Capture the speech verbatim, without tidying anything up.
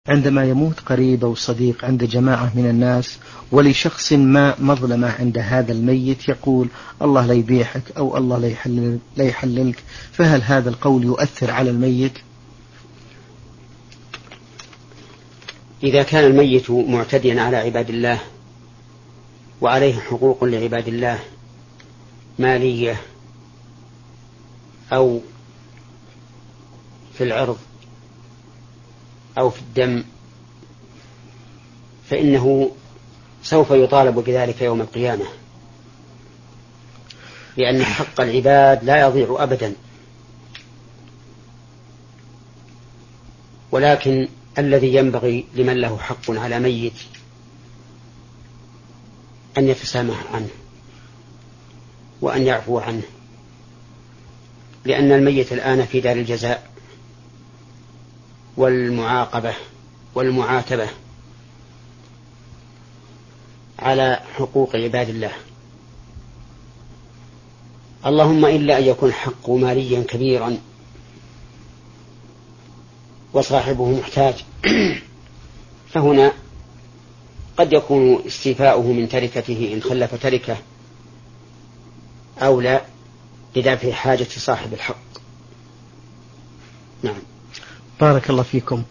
عندما يموت قريب أو صديق عند جماعة من الناس ولشخص ما مظلمة عند هذا الميت يقول الله لا يبيحك أو الله لا يحلل لا يحللك، فهل هذا القول يؤثر على الميت؟ إذا كان الميت معتديا على عباد الله وعليه حقوق لعباد الله مالية أو في العرض أو في الدم، فإنه سوف يطالب بذلك يوم القيامة، لأن حق العباد لا يضيع أبدا. ولكن الذي ينبغي لمن له حق على ميت أن يتسامح عنه وأن يعفو عنه، لأن الميت الآن في دار الجزاء والمعاقبة والمعاتبة على حقوق عباد الله، اللهم إلا أن يكون حقه ماليا كبيرا وصاحبه محتاج، فهنا قد يكون استيفاؤه من تركته إن خلف تركه أولى لدافع حاجة صاحب الحق. نعم. بارك الله فيكم.